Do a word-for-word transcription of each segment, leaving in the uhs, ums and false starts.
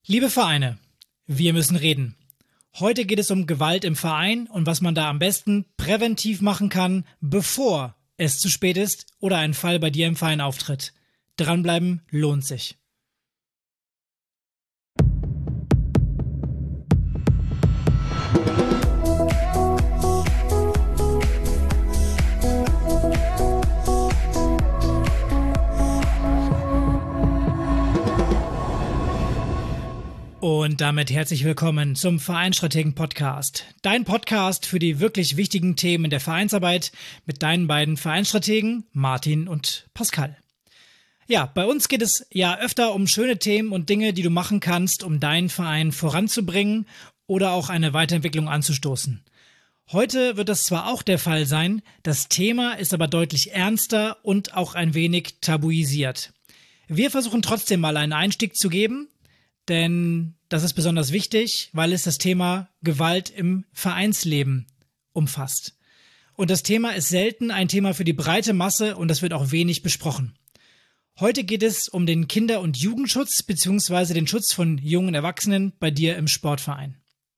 Liebe Vereine, wir müssen reden. Heute geht es um Gewalt im Verein und was man da am besten präventiv machen kann, bevor es zu spät ist oder ein Fall bei dir im Verein auftritt. Dranbleiben lohnt sich. Und damit herzlich willkommen zum Vereinsstrategen-Podcast. Dein Podcast für die wirklich wichtigen Themen in der Vereinsarbeit mit deinen beiden Vereinsstrategen Martin und Pascal. Ja, bei uns geht es ja öfter um schöne Themen und Dinge, die du machen kannst, um deinen Verein voranzubringen oder auch eine Weiterentwicklung anzustoßen. Heute wird das zwar auch der Fall sein, das Thema ist aber deutlich ernster und auch ein wenig tabuisiert. Wir versuchen trotzdem mal einen Einstieg zu geben, denn das ist besonders wichtig, weil es das Thema Gewalt im Vereinsleben umfasst. Und das Thema ist selten ein Thema für die breite Masse und das wird auch wenig besprochen. Heute geht es um den Kinder- und Jugendschutz bzw. den Schutz von jungen Erwachsenen bei dir im Sportverein.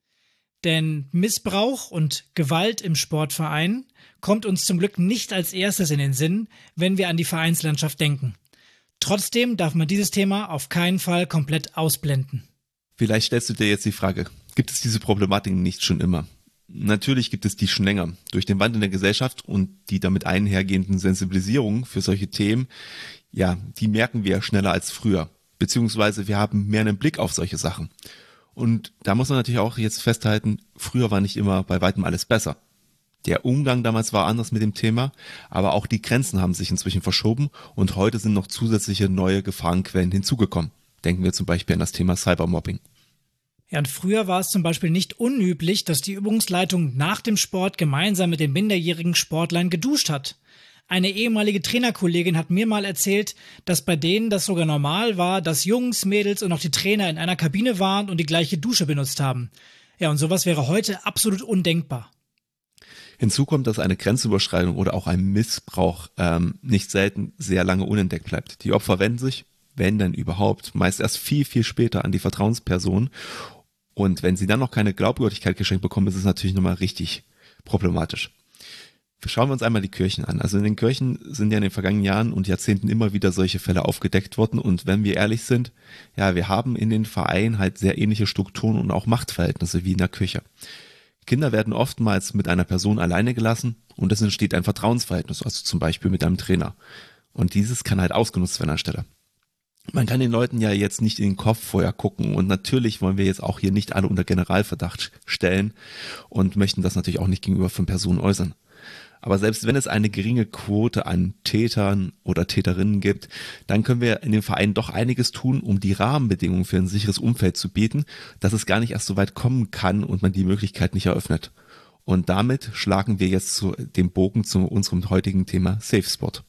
Denn Missbrauch und Gewalt im Sportverein kommt uns zum Glück nicht als erstes in den Sinn, wenn wir an die Vereinslandschaft denken. Trotzdem darf man dieses Thema auf keinen Fall komplett ausblenden. Vielleicht stellst du dir jetzt die Frage, gibt es diese Problematik nicht schon immer? Natürlich gibt es die schon länger. Durch den Wandel der Gesellschaft und die damit einhergehenden Sensibilisierung für solche Themen, ja, die merken wir schneller als früher. Beziehungsweise wir haben mehr einen Blick auf solche Sachen. Und da muss man natürlich auch jetzt festhalten, früher war nicht immer bei weitem alles besser. Der Umgang damals war anders mit dem Thema, aber auch die Grenzen haben sich inzwischen verschoben und heute sind noch zusätzliche neue Gefahrenquellen hinzugekommen. Denken wir zum Beispiel an das Thema Cybermobbing. Ja, und früher war es zum Beispiel nicht unüblich, dass die Übungsleitung nach dem Sport gemeinsam mit den minderjährigen Sportlern geduscht hat. Eine ehemalige Trainerkollegin hat mir mal erzählt, dass bei denen das sogar normal war, dass Jungs, Mädels und auch die Trainer in einer Kabine waren und die gleiche Dusche benutzt haben. Ja, und sowas wäre heute absolut undenkbar. Hinzu kommt, dass eine Grenzüberschreitung oder auch ein Missbrauch ähm, nicht selten sehr lange unentdeckt bleibt. Die Opfer wenden sich, wenn denn überhaupt, meist erst viel, viel später an die Vertrauensperson. Und wenn sie dann noch keine Glaubwürdigkeit geschenkt bekommen, ist es natürlich nochmal richtig problematisch. Schauen wir uns einmal die Kirchen an. Also in den Kirchen sind ja in den vergangenen Jahren und Jahrzehnten immer wieder solche Fälle aufgedeckt worden. Und wenn wir ehrlich sind, ja, wir haben in den Vereinen halt sehr ähnliche Strukturen und auch Machtverhältnisse wie in der Kirche. Kinder werden oftmals mit einer Person alleine gelassen und es entsteht ein Vertrauensverhältnis, also zum Beispiel mit einem Trainer. Und dieses kann halt ausgenutzt werden an der Stelle. Man kann den Leuten ja jetzt nicht in den Kopf vorher gucken und natürlich wollen wir jetzt auch hier nicht alle unter Generalverdacht stellen und möchten das natürlich auch nicht gegenüber von Personen äußern. Aber selbst wenn es eine geringe Quote an Tätern oder Täterinnen gibt, dann können wir in dem Verein doch einiges tun, um die Rahmenbedingungen für ein sicheres Umfeld zu bieten, dass es gar nicht erst so weit kommen kann und man die Möglichkeit nicht eröffnet. Und damit schlagen wir jetzt zu dem Bogen zu unserem heutigen Thema Safe Sport.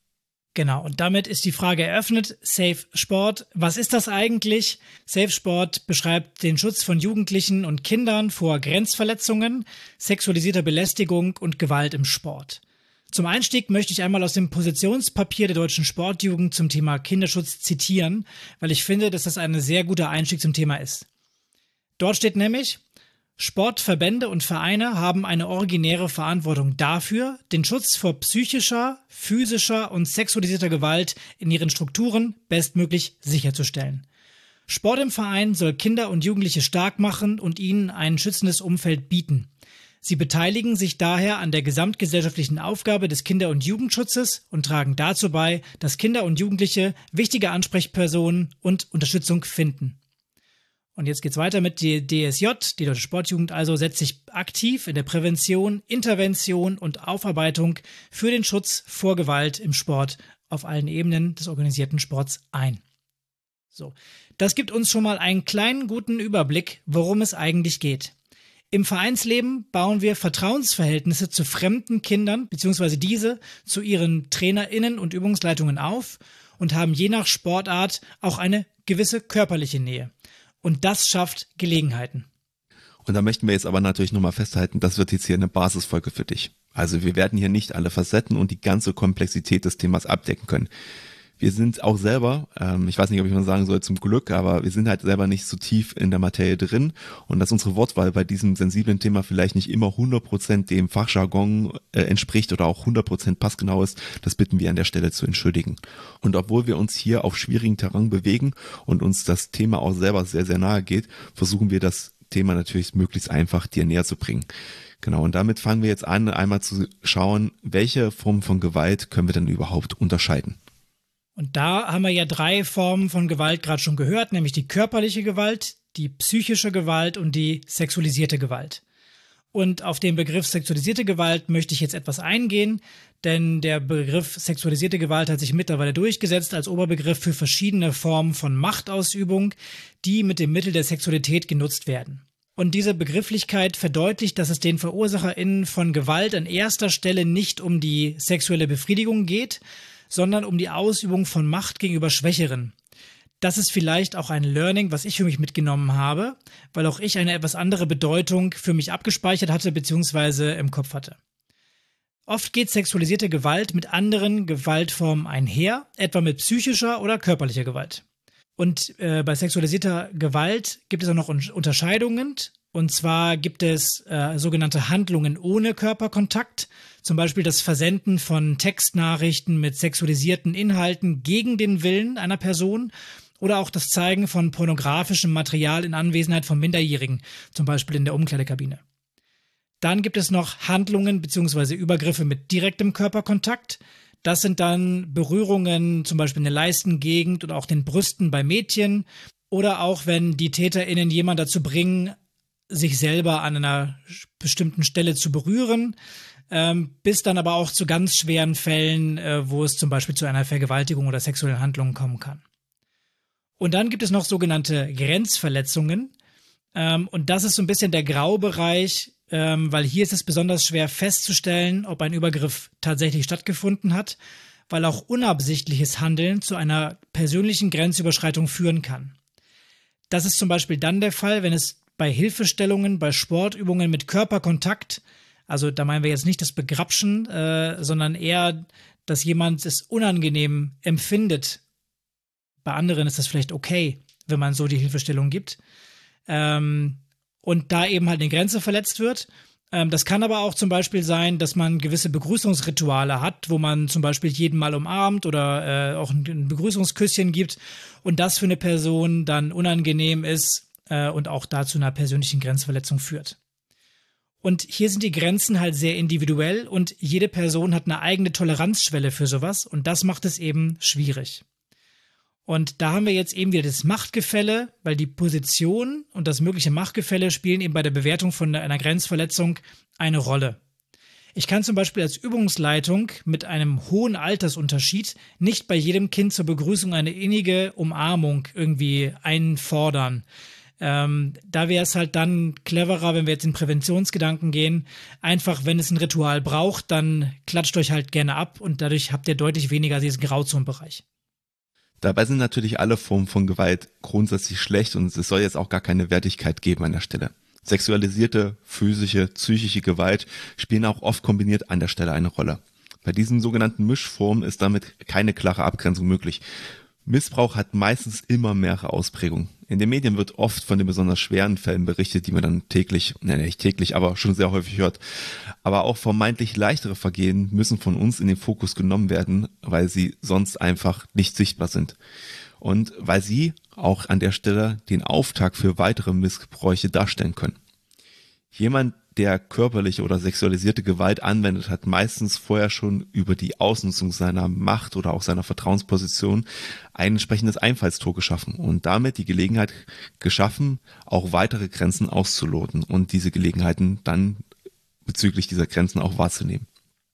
Genau, und damit ist die Frage eröffnet. Safe Sport, was ist das eigentlich? Safe Sport beschreibt den Schutz von Jugendlichen und Kindern vor Grenzverletzungen, sexualisierter Belästigung und Gewalt im Sport. Zum Einstieg möchte ich einmal aus dem Positionspapier der Deutschen Sportjugend zum Thema Kinderschutz zitieren, weil ich finde, dass das ein sehr guter Einstieg zum Thema ist. Dort steht nämlich: Sportverbände und Vereine haben eine originäre Verantwortung dafür, den Schutz vor psychischer, physischer und sexualisierter Gewalt in ihren Strukturen bestmöglich sicherzustellen. Sport im Verein soll Kinder und Jugendliche stark machen und ihnen ein schützendes Umfeld bieten. Sie beteiligen sich daher an der gesamtgesellschaftlichen Aufgabe des Kinder- und Jugendschutzes und tragen dazu bei, dass Kinder und Jugendliche wichtige Ansprechpersonen und Unterstützung finden. Und jetzt geht's weiter mit der D S J, die Deutsche Sportjugend also setzt sich aktiv in der Prävention, Intervention und Aufarbeitung für den Schutz vor Gewalt im Sport auf allen Ebenen des organisierten Sports ein. So, das gibt uns schon mal einen kleinen guten Überblick, worum es eigentlich geht. Im Vereinsleben bauen wir Vertrauensverhältnisse zu fremden Kindern bzw. diese zu ihren TrainerInnen und Übungsleitungen auf und haben je nach Sportart auch eine gewisse körperliche Nähe. Und das schafft Gelegenheiten. Und da möchten wir jetzt aber natürlich nochmal festhalten, das wird jetzt hier eine Basisfolge für dich. Also wir werden hier nicht alle Facetten und die ganze Komplexität des Themas abdecken können. Wir sind auch selber, ähm, ich weiß nicht, ob ich mal sagen soll zum Glück, aber wir sind halt selber nicht so tief in der Materie drin und dass unsere Wortwahl bei diesem sensiblen Thema vielleicht nicht immer hundert Prozent dem Fachjargon äh, entspricht oder auch hundert Prozent passgenau ist, das bitten wir an der Stelle zu entschuldigen. Und obwohl wir uns hier auf schwierigen Terrain bewegen und uns das Thema auch selber sehr, sehr nahe geht, versuchen wir das Thema natürlich möglichst einfach dir näher zu bringen. Genau, und damit fangen wir jetzt an, einmal zu schauen, welche Formen von Gewalt können wir denn überhaupt unterscheiden. Und da haben wir ja drei Formen von Gewalt gerade schon gehört, nämlich die körperliche Gewalt, die psychische Gewalt und die sexualisierte Gewalt. Und auf den Begriff sexualisierte Gewalt möchte ich jetzt etwas eingehen, denn der Begriff sexualisierte Gewalt hat sich mittlerweile durchgesetzt als Oberbegriff für verschiedene Formen von Machtausübung, die mit dem Mittel der Sexualität genutzt werden. Und diese Begrifflichkeit verdeutlicht, dass es den VerursacherInnen von Gewalt an erster Stelle nicht um die sexuelle Befriedigung geht, sondern um die Ausübung von Macht gegenüber Schwächeren. Das ist vielleicht auch ein Learning, was ich für mich mitgenommen habe, weil auch ich eine etwas andere Bedeutung für mich abgespeichert hatte bzw. im Kopf hatte. Oft geht sexualisierte Gewalt mit anderen Gewaltformen einher, etwa mit psychischer oder körperlicher Gewalt. Und äh, bei sexualisierter Gewalt gibt es auch noch Unterscheidungen. Und zwar gibt es äh, sogenannte Handlungen ohne Körperkontakt, zum Beispiel das Versenden von Textnachrichten mit sexualisierten Inhalten gegen den Willen einer Person oder auch das Zeigen von pornografischem Material in Anwesenheit von Minderjährigen, zum Beispiel in der Umkleidekabine. Dann gibt es noch Handlungen bzw. Übergriffe mit direktem Körperkontakt. Das sind dann Berührungen, zum Beispiel in der Leistengegend oder auch den Brüsten bei Mädchen oder auch wenn die TäterInnen jemanden dazu bringen, sich selber an einer bestimmten Stelle zu berühren, ähm, bis dann aber auch zu ganz schweren Fällen, äh, wo es zum Beispiel zu einer Vergewaltigung oder sexuellen Handlungen kommen kann. Und dann gibt es noch sogenannte Grenzverletzungen ähm, und das ist so ein bisschen der Graubereich, ähm, weil hier ist es besonders schwer festzustellen, ob ein Übergriff tatsächlich stattgefunden hat, weil auch unabsichtliches Handeln zu einer persönlichen Grenzüberschreitung führen kann. Das ist zum Beispiel dann der Fall, wenn es bei Hilfestellungen, bei Sportübungen mit Körperkontakt, also da meinen wir jetzt nicht das Begrapschen, äh, sondern eher, dass jemand es unangenehm empfindet. Bei anderen ist das vielleicht okay, wenn man so die Hilfestellung gibt. Ähm, und da eben halt eine Grenze verletzt wird. Ähm, das kann aber auch zum Beispiel sein, dass man gewisse Begrüßungsrituale hat, wo man zum Beispiel jeden mal umarmt oder äh, auch ein, ein Begrüßungsküsschen gibt und das für eine Person dann unangenehm ist, und auch dazu einer persönlichen Grenzverletzung führt. Und hier sind die Grenzen halt sehr individuell und jede Person hat eine eigene Toleranzschwelle für sowas und das macht es eben schwierig. Und da haben wir jetzt eben wieder das Machtgefälle, weil die Position und das mögliche Machtgefälle spielen eben bei der Bewertung von einer Grenzverletzung eine Rolle. Ich kann zum Beispiel als Übungsleitung mit einem hohen Altersunterschied nicht bei jedem Kind zur Begrüßung eine innige Umarmung irgendwie einfordern. Ähm, da wäre es halt dann cleverer, wenn wir jetzt in Präventionsgedanken gehen. Einfach, wenn es ein Ritual braucht, dann klatscht euch halt gerne ab und dadurch habt ihr deutlich weniger diesen Grauzonenbereich. Dabei sind natürlich alle Formen von Gewalt grundsätzlich schlecht und es soll jetzt auch gar keine Wertigkeit geben an der Stelle. Sexualisierte, physische, psychische Gewalt spielen auch oft kombiniert an der Stelle eine Rolle. Bei diesen sogenannten Mischformen ist damit keine klare Abgrenzung möglich. Missbrauch hat meistens immer mehrere Ausprägungen. In den Medien wird oft von den besonders schweren Fällen berichtet, die man dann täglich, ne, nicht täglich, aber schon sehr häufig hört. Aber auch vermeintlich leichtere Vergehen müssen von uns in den Fokus genommen werden, weil sie sonst einfach nicht sichtbar sind. Und weil sie auch an der Stelle den Auftakt für weitere Missbräuche darstellen können. Jemand, der körperliche oder sexualisierte Gewalt anwendet, hat meistens vorher schon über die Ausnutzung seiner Macht oder auch seiner Vertrauensposition ein entsprechendes Einfallstor geschaffen und damit die Gelegenheit geschaffen, auch weitere Grenzen auszuloten und diese Gelegenheiten dann bezüglich dieser Grenzen auch wahrzunehmen.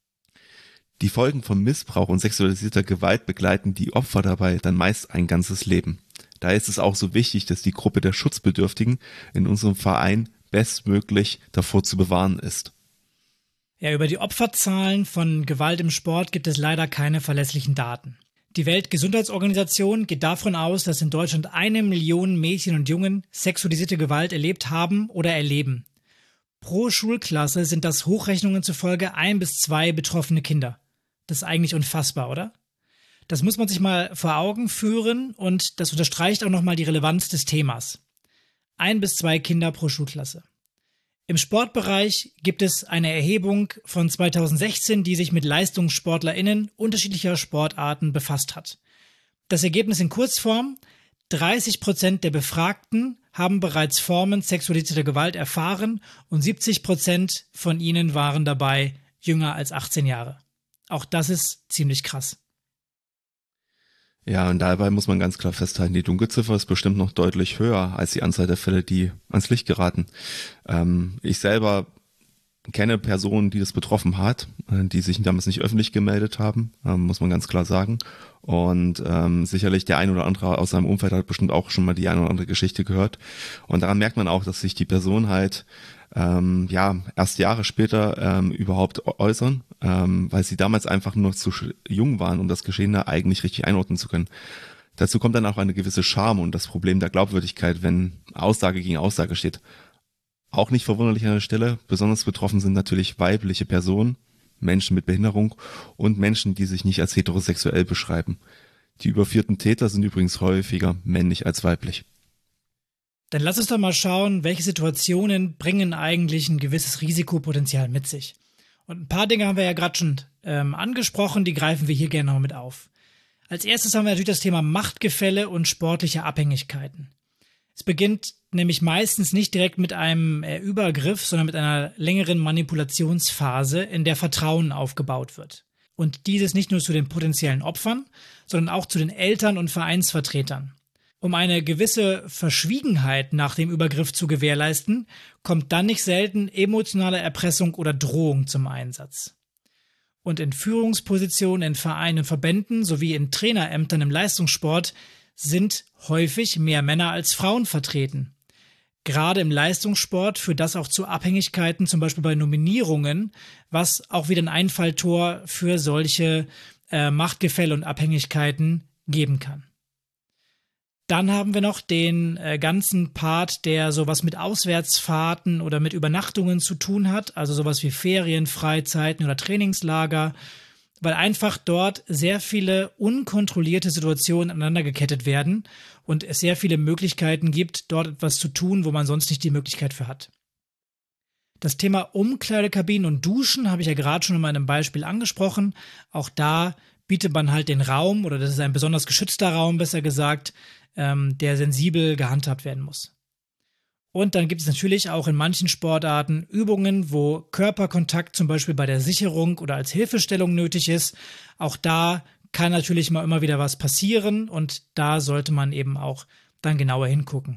Die Folgen von Missbrauch und sexualisierter Gewalt begleiten die Opfer dabei dann meist ein ganzes Leben. Daher ist es auch so wichtig, dass die Gruppe der Schutzbedürftigen in unserem Verein bestmöglich davor zu bewahren ist. Ja, über die Opferzahlen von Gewalt im Sport gibt es leider keine verlässlichen Daten. Die Weltgesundheitsorganisation geht davon aus, dass in Deutschland eine Million Mädchen und Jungen sexualisierte Gewalt erlebt haben oder erleben. Pro Schulklasse sind das Hochrechnungen zufolge ein bis zwei betroffene Kinder. Das ist eigentlich unfassbar, oder? Das muss man sich mal vor Augen führen und das unterstreicht auch nochmal die Relevanz des Themas. Ein bis zwei Kinder pro Schulklasse. Im Sportbereich gibt es eine Erhebung von zweitausendsechzehn, die sich mit LeistungssportlerInnen unterschiedlicher Sportarten befasst hat. Das Ergebnis in Kurzform: dreißig Prozent der Befragten haben bereits Formen sexualisierter Gewalt erfahren und siebzig Prozent von ihnen waren dabei jünger als achtzehn Jahre. Auch das ist ziemlich krass. Ja, und dabei muss man ganz klar festhalten, die Dunkelziffer ist bestimmt noch deutlich höher als die Anzahl der Fälle, die ans Licht geraten. Ähm, ich selber kenne Personen, die das betroffen hat, die sich damals nicht öffentlich gemeldet haben, ähm, muss man ganz klar sagen. Und ähm, sicherlich der ein oder andere aus seinem Umfeld hat bestimmt auch schon mal die eine oder andere Geschichte gehört. Und daran merkt man auch, dass sich die Person halt ähm, ja erst Jahre später ähm, überhaupt äußern, ähm, weil sie damals einfach nur zu jung waren, um das Geschehene eigentlich richtig einordnen zu können. Dazu kommt dann auch eine gewisse Scham und das Problem der Glaubwürdigkeit, wenn Aussage gegen Aussage steht. Auch nicht verwunderlich an der Stelle, besonders betroffen sind natürlich weibliche Personen, Menschen mit Behinderung und Menschen, die sich nicht als heterosexuell beschreiben. Die überführten Täter sind übrigens häufiger männlich als weiblich. Dann lass uns doch mal schauen, welche Situationen bringen eigentlich ein gewisses Risikopotenzial mit sich. Und ein paar Dinge haben wir ja gerade schon ähm, angesprochen, die greifen wir hier gerne noch mit auf. Als erstes haben wir natürlich das Thema Machtgefälle und sportliche Abhängigkeiten. Es beginnt nämlich meistens nicht direkt mit einem äh, Übergriff, sondern mit einer längeren Manipulationsphase, in der Vertrauen aufgebaut wird. Und dieses nicht nur zu den potenziellen Opfern, sondern auch zu den Eltern und Vereinsvertretern. Um eine gewisse Verschwiegenheit nach dem Übergriff zu gewährleisten, kommt dann nicht selten emotionale Erpressung oder Drohung zum Einsatz. Und in Führungspositionen in Vereinen und Verbänden sowie in Trainerämtern im Leistungssport sind häufig mehr Männer als Frauen vertreten. Gerade im Leistungssport führt das auch zu Abhängigkeiten, zum Beispiel bei Nominierungen, was auch wieder ein Einfalltor für solche äh, Machtgefälle und Abhängigkeiten geben kann. Dann haben wir noch den äh, ganzen Part, der sowas mit Auswärtsfahrten oder mit Übernachtungen zu tun hat, also sowas wie Ferien, Freizeiten oder Trainingslager, weil einfach dort sehr viele unkontrollierte Situationen aneinander gekettet werden und es sehr viele Möglichkeiten gibt, dort etwas zu tun, wo man sonst nicht die Möglichkeit für hat. Das Thema Umkleidekabinen und Duschen habe ich ja gerade schon in meinem Beispiel angesprochen. Auch da bietet man halt den Raum, oder das ist ein besonders geschützter Raum, besser gesagt, ähm, der sensibel gehandhabt werden muss. Und dann gibt es natürlich auch in manchen Sportarten Übungen, wo Körperkontakt zum Beispiel bei der Sicherung oder als Hilfestellung nötig ist. Auch da kann natürlich mal immer wieder was passieren und da sollte man eben auch dann genauer hingucken.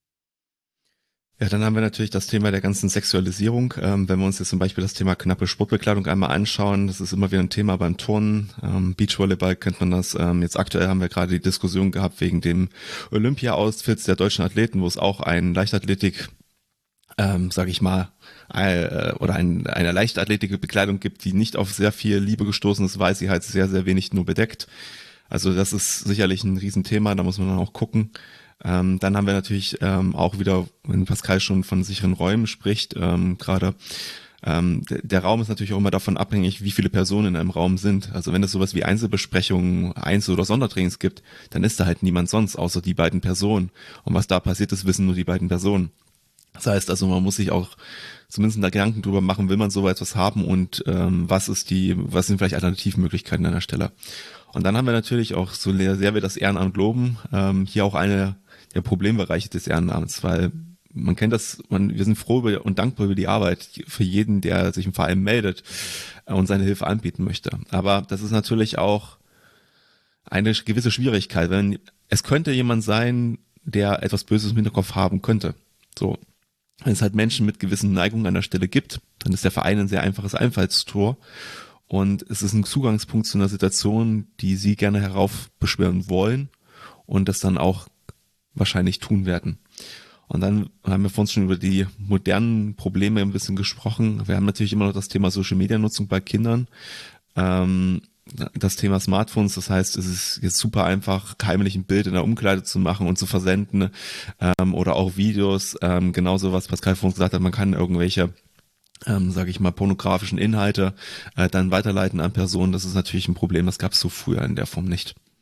Ja, dann haben wir natürlich das Thema der ganzen Sexualisierung. Ähm, wenn wir uns jetzt zum Beispiel das Thema knappe Sportbekleidung einmal anschauen, das ist immer wieder ein Thema beim Turnen. Ähm, Beachvolleyball kennt man das. Ähm, jetzt aktuell haben wir gerade die Diskussion gehabt wegen dem Olympia-Outfits der deutschen Athleten, wo es auch ein Leichtathletik, ähm, sage ich mal, äh, oder ein, eine Leichtathletik-Bekleidung gibt, die nicht auf sehr viel Liebe gestoßen ist, weil sie halt sehr, sehr wenig nur bedeckt. Also das ist sicherlich ein Riesenthema, da muss man dann auch gucken. Ähm, dann haben wir natürlich ähm, auch wieder, wenn Pascal schon von sicheren Räumen spricht, ähm, gerade ähm, der, der Raum ist natürlich auch immer davon abhängig, wie viele Personen in einem Raum sind. Also wenn es sowas wie Einzelbesprechungen, Einzel- oder Sondertrainings gibt, dann ist da halt niemand sonst, außer die beiden Personen. Und was da passiert ist, wissen nur die beiden Personen. Das heißt also, man muss sich auch zumindest da Gedanken drüber machen, will man so etwas haben und ähm, was ist die, was sind vielleicht Alternativmöglichkeiten an der Stelle. Und dann haben wir natürlich auch, so sehr wir das Ehrenamt loben, ähm, hier auch eine der Problembereiche des Ehrenamts, weil man kennt das, man, wir sind froh über und dankbar über die Arbeit für jeden, der sich im Verein meldet und seine Hilfe anbieten möchte. Aber das ist natürlich auch eine gewisse Schwierigkeit, wenn es könnte jemand sein, der etwas Böses im Hinterkopf haben könnte. So, wenn es halt Menschen mit gewissen Neigungen an der Stelle gibt, dann ist der Verein ein sehr einfaches Einfallstor und es ist ein Zugangspunkt zu einer Situation, die sie gerne heraufbeschwören wollen und das dann auch wahrscheinlich tun werden. Und dann haben wir vorhin schon über die modernen Probleme ein bisschen gesprochen. Wir haben natürlich immer noch das Thema Social-Media-Nutzung bei Kindern, ähm, das Thema Smartphones. Das heißt, es ist jetzt super einfach, heimlich ein Bild in der Umkleide zu machen und zu versenden ähm, oder auch Videos. Ähm, genauso, was Pascal vorhin gesagt hat, man kann irgendwelche ähm, sage ich mal, pornografischen Inhalte äh, dann weiterleiten an Personen. Das ist natürlich ein Problem, das gab es so früher in der Form nicht.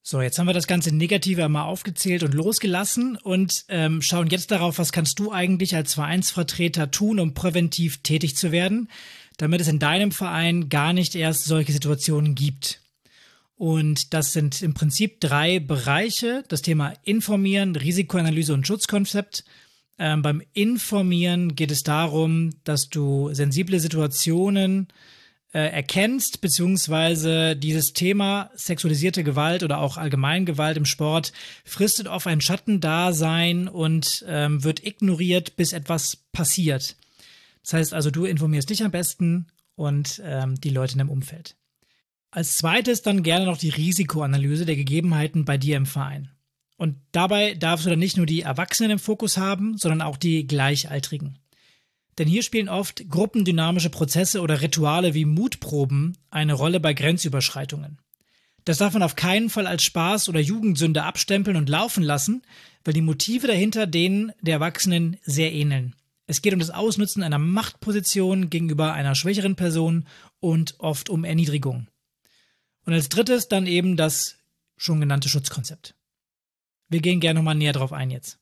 So, jetzt haben wir das ganze Negative einmal aufgezählt und losgelassen und ähm, schauen jetzt darauf, was kannst du eigentlich als Vereinsvertreter tun, um präventiv tätig zu werden, damit es in deinem Verein gar nicht erst solche Situationen gibt. Und das sind im Prinzip drei Bereiche: das Thema Informieren, Risikoanalyse und Schutzkonzept. Ähm, beim Informieren geht es darum, dass du sensible Situationen äh, erkennst, beziehungsweise dieses Thema sexualisierte Gewalt oder auch Allgemeingewalt im Sport fristet auf ein Schattendasein und ähm, wird ignoriert, bis etwas passiert. Das heißt also, du informierst dich am besten und ähm, die Leute in deinem Umfeld. Als zweites dann gerne noch die Risikoanalyse der Gegebenheiten bei dir im Verein. Und dabei darfst du dann nicht nur die Erwachsenen im Fokus haben, sondern auch die Gleichaltrigen. Denn hier spielen oft gruppendynamische Prozesse oder Rituale wie Mutproben eine Rolle bei Grenzüberschreitungen. Das darf man auf keinen Fall als Spaß oder Jugendsünde abstempeln und laufen lassen, weil die Motive dahinter denen der Erwachsenen sehr ähneln. Es geht um das Ausnutzen einer Machtposition gegenüber einer schwächeren Person und oft um Erniedrigung. Und als drittes dann eben das schon genannte Schutzkonzept. Wir gehen gerne nochmal näher drauf ein jetzt.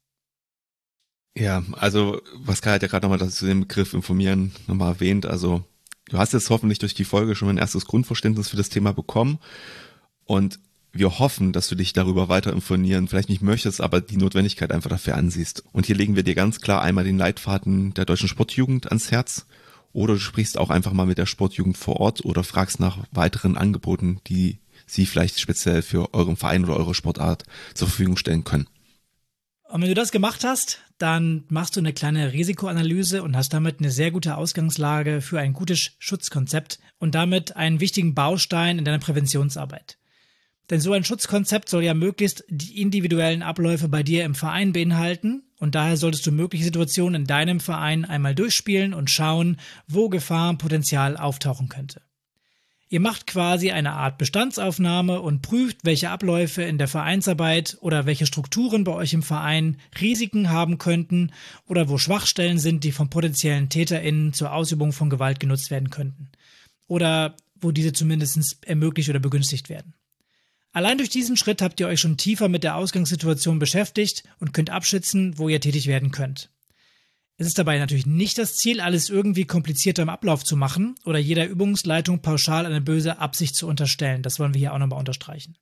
Ja, also Pascal hat ja gerade nochmal zu dem Begriff informieren nochmal erwähnt. Also du hast jetzt hoffentlich durch die Folge schon ein erstes Grundverständnis für das Thema bekommen und wir hoffen, dass du dich darüber weiter informieren vielleicht nicht möchtest, aber die Notwendigkeit einfach dafür ansiehst. Und hier legen wir dir ganz klar einmal den Leitfaden der Deutschen Sportjugend ans Herz oder du sprichst auch einfach mal mit der Sportjugend vor Ort oder fragst nach weiteren Angeboten, die sie vielleicht speziell für euren Verein oder eure Sportart zur Verfügung stellen können. Und wenn du das gemacht hast, dann machst du eine kleine Risikoanalyse und hast damit eine sehr gute Ausgangslage für ein gutes Schutzkonzept und damit einen wichtigen Baustein in deiner Präventionsarbeit. Denn so ein Schutzkonzept soll ja möglichst die individuellen Abläufe bei dir im Verein beinhalten und daher solltest du mögliche Situationen in deinem Verein einmal durchspielen und schauen, wo Gefahrenpotenzial auftauchen könnte. Ihr macht quasi eine Art Bestandsaufnahme und prüft, welche Abläufe in der Vereinsarbeit oder welche Strukturen bei euch im Verein Risiken haben könnten oder wo Schwachstellen sind, die von potenziellen TäterInnen zur Ausübung von Gewalt genutzt werden könnten. Oder wo diese zumindest ermöglicht oder begünstigt werden. Allein durch diesen Schritt habt ihr euch schon tiefer mit der Ausgangssituation beschäftigt und könnt abschätzen, wo ihr tätig werden könnt. Es ist dabei natürlich nicht das Ziel, alles irgendwie komplizierter im Ablauf zu machen oder jeder Übungsleitung pauschal eine böse Absicht zu unterstellen. Das wollen wir hier auch nochmal unterstreichen.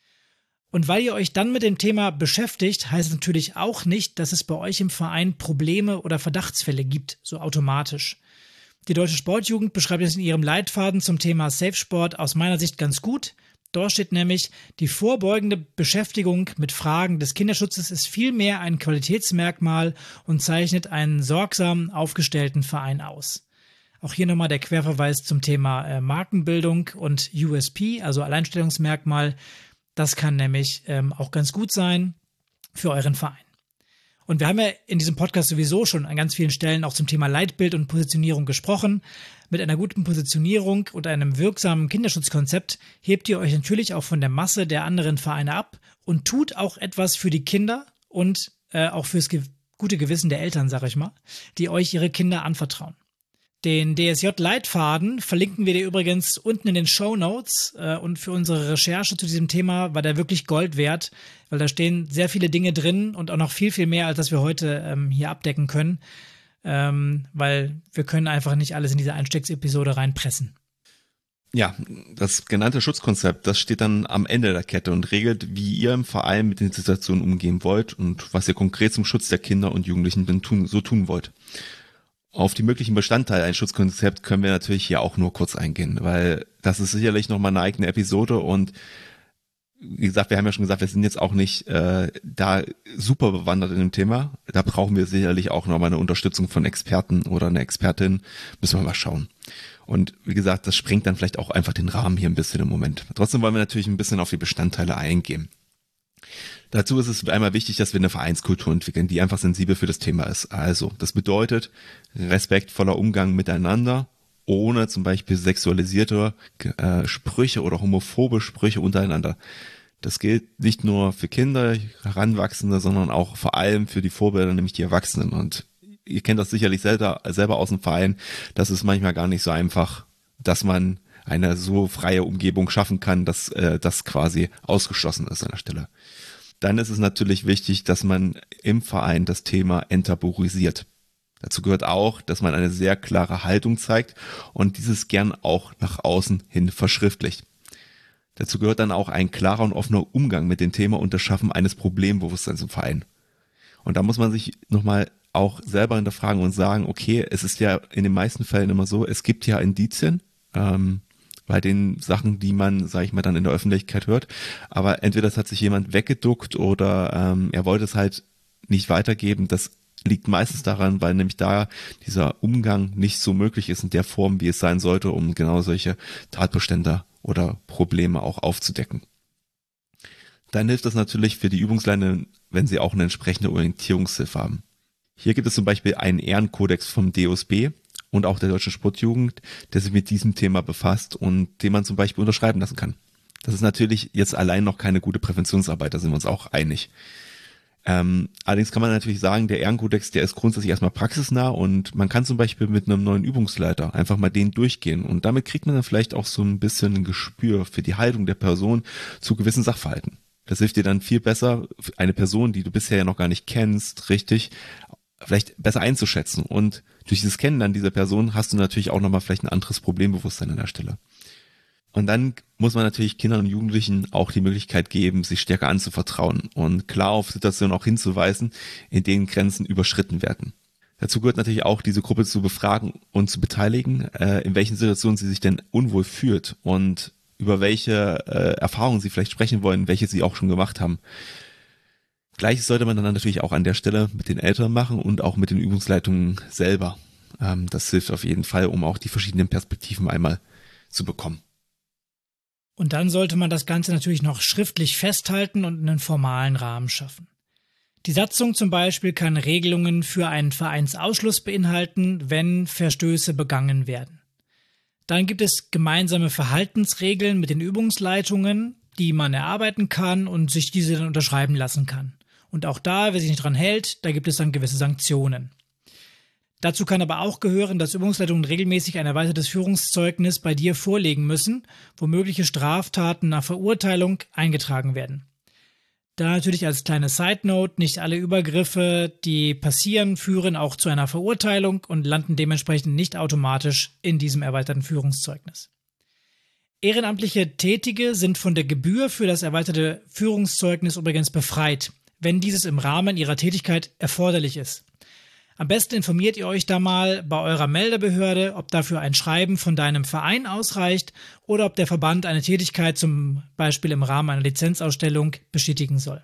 Und weil ihr euch dann mit dem Thema beschäftigt, heißt es natürlich auch nicht, dass es bei euch im Verein Probleme oder Verdachtsfälle gibt, so automatisch. Die Deutsche Sportjugend beschreibt es in ihrem Leitfaden zum Thema Safe Sport aus meiner Sicht ganz gut. Dort steht nämlich, die vorbeugende Beschäftigung mit Fragen des Kinderschutzes ist vielmehr ein Qualitätsmerkmal und zeichnet einen sorgsam aufgestellten Verein aus. Auch hier nochmal der Querverweis zum Thema äh, Markenbildung und U S P, also Alleinstellungsmerkmal. Das kann nämlich ähm, auch ganz gut sein für euren Verein. Und wir haben ja in diesem Podcast sowieso schon an ganz vielen Stellen auch zum Thema Leitbild und Positionierung gesprochen. Mit einer guten Positionierung und einem wirksamen Kinderschutzkonzept hebt ihr euch natürlich auch von der Masse der anderen Vereine ab und tut auch etwas für die Kinder und äh, auch fürs ge- gute Gewissen der Eltern, sag ich mal, die euch ihre Kinder anvertrauen. Den D S J-Leitfaden verlinken wir dir übrigens unten in den Shownotes äh, und für unsere Recherche zu diesem Thema war der wirklich Gold wert, weil da stehen sehr viele Dinge drin und auch noch viel, viel mehr, als das wir heute ähm, hier abdecken können, ähm, weil wir können einfach nicht alles in diese Einstiegsepisode reinpressen. Ja, das genannte Schutzkonzept, das steht dann am Ende der Kette und regelt, wie ihr im Verein mit den Situationen umgehen wollt und was ihr konkret zum Schutz der Kinder und Jugendlichen tun, so tun wollt. Auf die möglichen Bestandteile eines Schutzkonzepts können wir natürlich hier auch nur kurz eingehen, weil das ist sicherlich nochmal eine eigene Episode und wie gesagt, wir haben ja schon gesagt, wir sind jetzt auch nicht äh, da super bewandert in dem Thema. Da brauchen wir sicherlich auch nochmal eine Unterstützung von Experten oder einer Expertin. Müssen wir mal schauen. Und wie gesagt, das sprengt dann vielleicht auch einfach den Rahmen hier ein bisschen im Moment. Trotzdem wollen wir natürlich ein bisschen auf die Bestandteile eingehen. Dazu ist es einmal wichtig, dass wir eine Vereinskultur entwickeln, die einfach sensibel für das Thema ist. Also, das bedeutet respektvoller Umgang miteinander, ohne zum Beispiel sexualisierte äh, Sprüche oder homophobe Sprüche untereinander. Das gilt nicht nur für Kinder, Heranwachsende, sondern auch vor allem für die Vorbilder, nämlich die Erwachsenen. Und ihr kennt das sicherlich selber, selber aus dem Verein, das ist manchmal gar nicht so einfach, dass man eine so freie Umgebung schaffen kann, dass äh, das quasi ausgeschlossen ist an der Stelle. Dann ist es natürlich wichtig, dass man im Verein das Thema enttabuisiert. Dazu gehört auch, dass man eine sehr klare Haltung zeigt und dieses gern auch nach außen hin verschriftlicht. Dazu gehört dann auch ein klarer und offener Umgang mit dem Thema und das Schaffen eines Problembewusstseins im Verein. Und da muss man sich nochmal auch selber hinterfragen und sagen, okay, es ist ja in den meisten Fällen immer so, es gibt ja Indizien ähm, bei den Sachen, die man, sage ich mal, dann in der Öffentlichkeit hört, aber entweder es hat sich jemand weggeduckt oder ähm, er wollte es halt nicht weitergeben. Das liegt meistens daran, weil nämlich da dieser Umgang nicht so möglich ist in der Form, wie es sein sollte, um genau solche Tatbestände oder Probleme auch aufzudecken. Dann hilft das natürlich für die Übungsleiter, wenn sie auch eine entsprechende Orientierungshilfe haben. Hier gibt es zum Beispiel einen Ehrenkodex vom D O S B und auch der Deutschen Sportjugend, der sich mit diesem Thema befasst und den man zum Beispiel unterschreiben lassen kann. Das ist natürlich jetzt allein noch keine gute Präventionsarbeit, da sind wir uns auch einig. Ähm, allerdings kann man natürlich sagen, der Ehrenkodex, der ist grundsätzlich erstmal praxisnah und man kann zum Beispiel mit einem neuen Übungsleiter einfach mal den durchgehen und damit kriegt man dann vielleicht auch so ein bisschen ein Gespür für die Haltung der Person zu gewissen Sachverhalten. Das hilft dir dann viel besser, eine Person, die du bisher ja noch gar nicht kennst, richtig, vielleicht besser einzuschätzen und durch dieses Kennenlernen dieser Person hast du natürlich auch nochmal vielleicht ein anderes Problembewusstsein an der Stelle. Und dann muss man natürlich Kindern und Jugendlichen auch die Möglichkeit geben, sich stärker anzuvertrauen und klar auf Situationen auch hinzuweisen, in denen Grenzen überschritten werden. Dazu gehört natürlich auch, diese Gruppe zu befragen und zu beteiligen, äh, in welchen Situationen sie sich denn unwohl fühlt und über welche äh, Erfahrungen sie vielleicht sprechen wollen, welche sie auch schon gemacht haben. Gleiches sollte man dann natürlich auch an der Stelle mit den Eltern machen und auch mit den Übungsleitungen selber. Ähm, das hilft auf jeden Fall, um auch die verschiedenen Perspektiven einmal zu bekommen. Und dann sollte man das Ganze natürlich noch schriftlich festhalten und einen formalen Rahmen schaffen. Die Satzung zum Beispiel kann Regelungen für einen Vereinsausschluss beinhalten, wenn Verstöße begangen werden. Dann gibt es gemeinsame Verhaltensregeln mit den Übungsleitungen, die man erarbeiten kann und sich diese dann unterschreiben lassen kann. Und auch da, wer sich nicht dran hält, da gibt es dann gewisse Sanktionen. Dazu kann aber auch gehören, dass Übungsleitungen regelmäßig ein erweitertes Führungszeugnis bei dir vorlegen müssen, wo mögliche Straftaten nach Verurteilung eingetragen werden. Da natürlich als kleine Side-Note, nicht alle Übergriffe, die passieren, führen auch zu einer Verurteilung und landen dementsprechend nicht automatisch in diesem erweiterten Führungszeugnis. Ehrenamtliche Tätige sind von der Gebühr für das erweiterte Führungszeugnis übrigens befreit, wenn dieses im Rahmen ihrer Tätigkeit erforderlich ist. Am besten informiert ihr euch da mal bei eurer Meldebehörde, ob dafür ein Schreiben von deinem Verein ausreicht oder ob der Verband eine Tätigkeit zum Beispiel im Rahmen einer Lizenzausstellung bestätigen soll.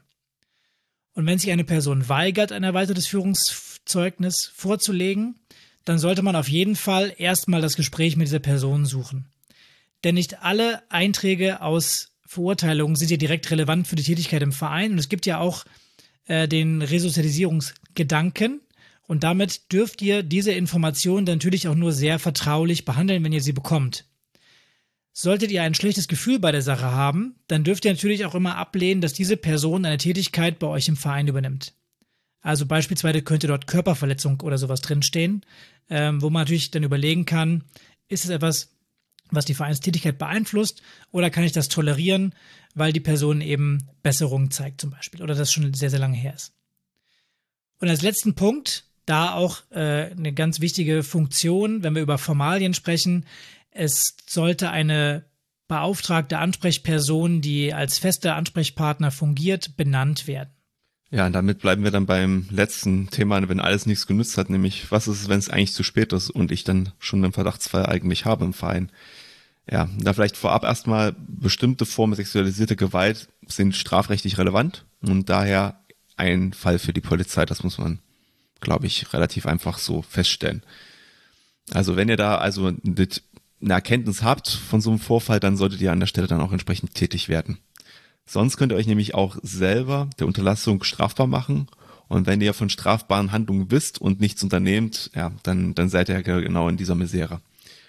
Und wenn sich eine Person weigert, ein erweitertes Führungszeugnis vorzulegen, dann sollte man auf jeden Fall erstmal das Gespräch mit dieser Person suchen. Denn nicht alle Einträge aus Verurteilungen sind ja direkt relevant für die Tätigkeit im Verein und es gibt ja auch äh, den Resozialisierungsgedanken. Und damit dürft ihr diese Informationen natürlich auch nur sehr vertraulich behandeln, wenn ihr sie bekommt. Solltet ihr ein schlechtes Gefühl bei der Sache haben, dann dürft ihr natürlich auch immer ablehnen, dass diese Person eine Tätigkeit bei euch im Verein übernimmt. Also beispielsweise könnte dort Körperverletzung oder sowas drinstehen, ähm, wo man natürlich dann überlegen kann, ist es etwas, was die Vereinstätigkeit beeinflusst oder kann ich das tolerieren, weil die Person eben Besserung zeigt zum Beispiel oder das schon sehr, sehr lange her ist. Und als letzten Punkt, da auch äh, eine ganz wichtige Funktion, wenn wir über Formalien sprechen, es sollte eine beauftragte Ansprechperson, die als fester Ansprechpartner fungiert, benannt werden. Ja, und damit bleiben wir dann beim letzten Thema, wenn alles nichts genützt hat, nämlich was ist, wenn es eigentlich zu spät ist und ich dann schon einen Verdachtsfall eigentlich habe im Verein. Ja, da vielleicht vorab erstmal, bestimmte Formen sexualisierter Gewalt sind strafrechtlich relevant und daher ein Fall für die Polizei, das muss man, glaube ich, relativ einfach so feststellen. Also wenn ihr da also eine Erkenntnis habt von so einem Vorfall, dann solltet ihr an der Stelle dann auch entsprechend tätig werden. Sonst könnt ihr euch nämlich auch selber der Unterlassung strafbar machen und wenn ihr von strafbaren Handlungen wisst und nichts unternehmt, ja, dann, dann seid ihr genau in dieser Misere.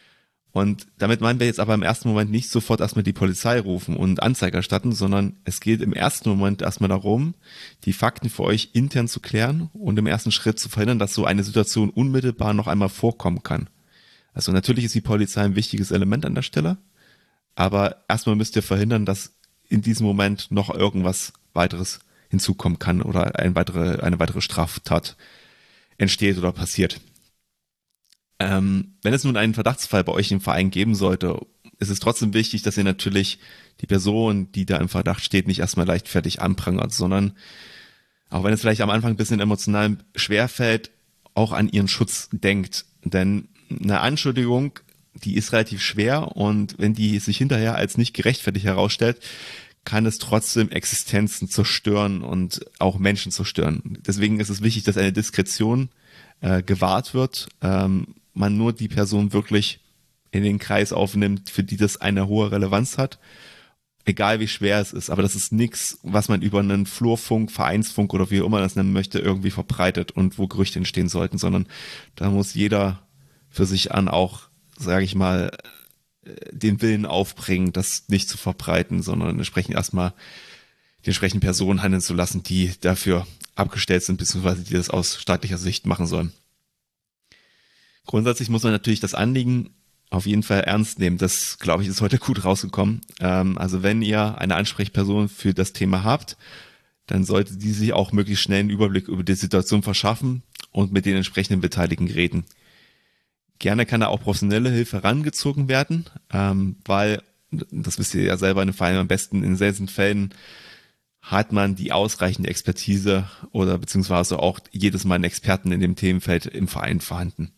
Und damit meinen wir jetzt aber im ersten Moment nicht sofort erstmal die Polizei rufen und Anzeige erstatten, sondern es geht im ersten Moment erstmal darum, die Fakten für euch intern zu klären und im ersten Schritt zu verhindern, dass so eine Situation unmittelbar noch einmal vorkommen kann. Also natürlich ist die Polizei ein wichtiges Element an der Stelle, aber erstmal müsst ihr verhindern, dass in diesem Moment noch irgendwas weiteres hinzukommen kann oder eine weitere, eine weitere Straftat entsteht oder passiert. Ähm, wenn es nun einen Verdachtsfall bei euch im Verein geben sollte, ist es trotzdem wichtig, dass ihr natürlich die Person, die da im Verdacht steht, nicht erstmal leichtfertig anprangert, sondern auch wenn es vielleicht am Anfang ein bisschen emotional schwerfällt, auch an ihren Schutz denkt. Denn eine Anschuldigung, die ist relativ schwer und wenn die sich hinterher als nicht gerechtfertigt herausstellt, kann es trotzdem Existenzen zerstören und auch Menschen zerstören. Deswegen ist es wichtig, dass eine Diskretion äh, gewahrt wird, ähm, man nur die Person wirklich in den Kreis aufnimmt, für die das eine hohe Relevanz hat, egal wie schwer es ist. Aber das ist nichts, was man über einen Flurfunk, Vereinsfunk oder wie auch immer das nennen möchte, irgendwie verbreitet und wo Gerüchte entstehen sollten, sondern da muss jeder für sich an auch, sage ich mal, den Willen aufbringen, das nicht zu verbreiten, sondern entsprechend erstmal die entsprechenden Personen handeln zu lassen, die dafür abgestellt sind, beziehungsweise die das aus staatlicher Sicht machen sollen. Grundsätzlich muss man natürlich das Anliegen auf jeden Fall ernst nehmen. Das, glaube ich, ist heute gut rausgekommen. Ähm, also wenn ihr eine Ansprechperson für das Thema habt, dann sollte die sich auch möglichst schnell einen Überblick über die Situation verschaffen und mit den entsprechenden Beteiligten reden. Gerne kann da auch professionelle Hilfe herangezogen werden, ähm, weil, das wisst ihr ja selber in den Vereinen am besten, in seltenen Fällen hat man die ausreichende Expertise oder beziehungsweise auch jedes Mal einen Experten in dem Themenfeld im Verein vorhanden.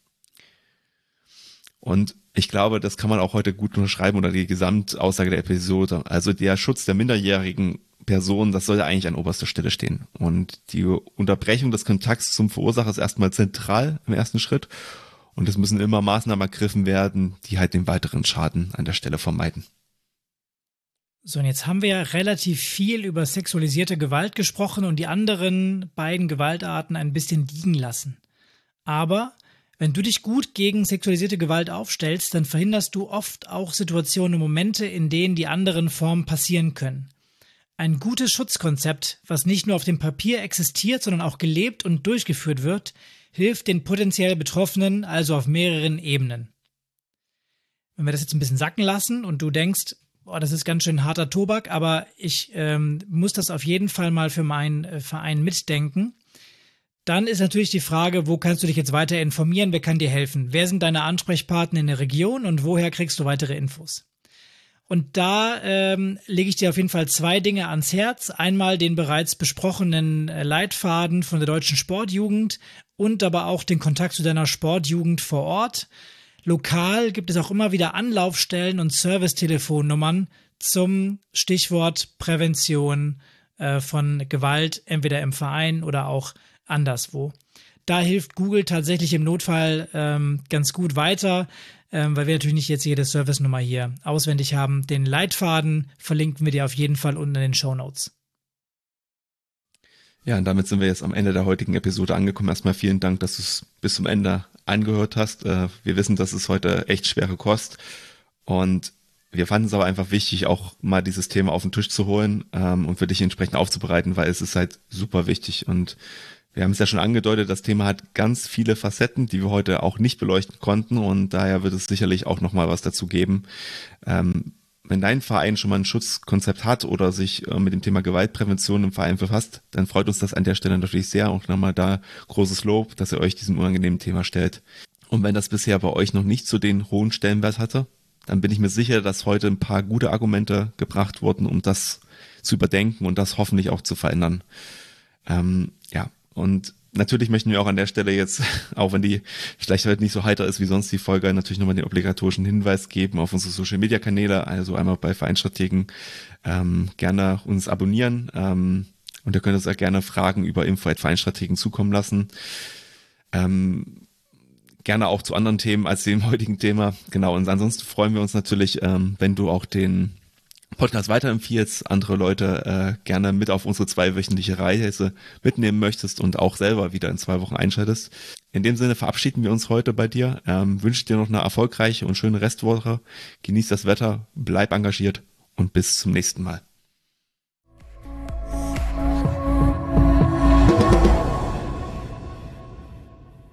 Und ich glaube, das kann man auch heute gut unterschreiben oder die Gesamtaussage der Episode. Also der Schutz der minderjährigen Personen, das sollte eigentlich an oberster Stelle stehen. Und die Unterbrechung des Kontakts zum Verursacher ist erstmal zentral im ersten Schritt. Und es müssen immer Maßnahmen ergriffen werden, die halt den weiteren Schaden an der Stelle vermeiden. So, und jetzt haben wir ja relativ viel über sexualisierte Gewalt gesprochen und die anderen beiden Gewaltarten ein bisschen liegen lassen. Aber wenn du dich gut gegen sexualisierte Gewalt aufstellst, dann verhinderst du oft auch Situationen und Momente, in denen die anderen Formen passieren können. Ein gutes Schutzkonzept, was nicht nur auf dem Papier existiert, sondern auch gelebt und durchgeführt wird, hilft den potenziell Betroffenen also auf mehreren Ebenen. Wenn wir das jetzt ein bisschen sacken lassen und du denkst, boah, das ist ganz schön harter Tobak, aber ich ähm, muss das auf jeden Fall mal für meinen äh, Verein mitdenken, dann ist natürlich die Frage, wo kannst du dich jetzt weiter informieren, wer kann dir helfen? Wer sind deine Ansprechpartner in der Region und woher kriegst du weitere Infos? Und da ähm, lege ich dir auf jeden Fall zwei Dinge ans Herz. Einmal den bereits besprochenen äh, Leitfaden von der Deutschen Sportjugend und aber auch den Kontakt zu deiner Sportjugend vor Ort. Lokal gibt es auch immer wieder Anlaufstellen und Servicetelefonnummern zum Stichwort Prävention äh, von Gewalt, entweder im Verein oder auch anderswo. Da hilft Google tatsächlich im Notfall ähm, ganz gut weiter, ähm, weil wir natürlich nicht jetzt jede Servicenummer hier auswendig haben. Den Leitfaden verlinken wir dir auf jeden Fall unten in den Shownotes. Ja, und damit sind wir jetzt am Ende der heutigen Episode angekommen. Erstmal vielen Dank, dass du es bis zum Ende angehört hast. Wir wissen, das ist heute echt schwere Kost und wir fanden es aber einfach wichtig, auch mal dieses Thema auf den Tisch zu holen und für dich entsprechend aufzubereiten, weil es ist halt super wichtig und wir haben es ja schon angedeutet, das Thema hat ganz viele Facetten, die wir heute auch nicht beleuchten konnten und daher wird es sicherlich auch nochmal was dazu geben. Ähm, wenn dein Verein schon mal ein Schutzkonzept hat oder sich äh, mit dem Thema Gewaltprävention im Verein befasst, dann freut uns das an der Stelle natürlich sehr und nochmal da großes Lob, dass ihr euch diesem unangenehmen Thema stellt. Und wenn das bisher bei euch noch nicht so den hohen Stellenwert hatte, dann bin ich mir sicher, dass heute ein paar gute Argumente gebracht wurden, um das zu überdenken und das hoffentlich auch zu verändern. Ähm, ja, und natürlich möchten wir auch an der Stelle jetzt, auch wenn die vielleicht heute nicht so heiter ist wie sonst die Folge, natürlich nochmal den obligatorischen Hinweis geben auf unsere Social-Media-Kanäle, also einmal bei Vereinsstrategen ähm, gerne uns abonnieren ähm, und ihr könnt uns auch gerne Fragen über info at vereinsstrategen zukommen lassen. Ähm, gerne auch zu anderen Themen als dem heutigen Thema. Genau, und ansonsten freuen wir uns natürlich, ähm, wenn du auch den Podcast weiterempfiehlst, andere Leute äh, gerne mit auf unsere zweiwöchentliche Reise mitnehmen möchtest und auch selber wieder in zwei Wochen einschaltest. In dem Sinne verabschieden wir uns heute bei dir, ähm, wünsche dir noch eine erfolgreiche und schöne Restwoche, genieß das Wetter, bleib engagiert und bis zum nächsten Mal.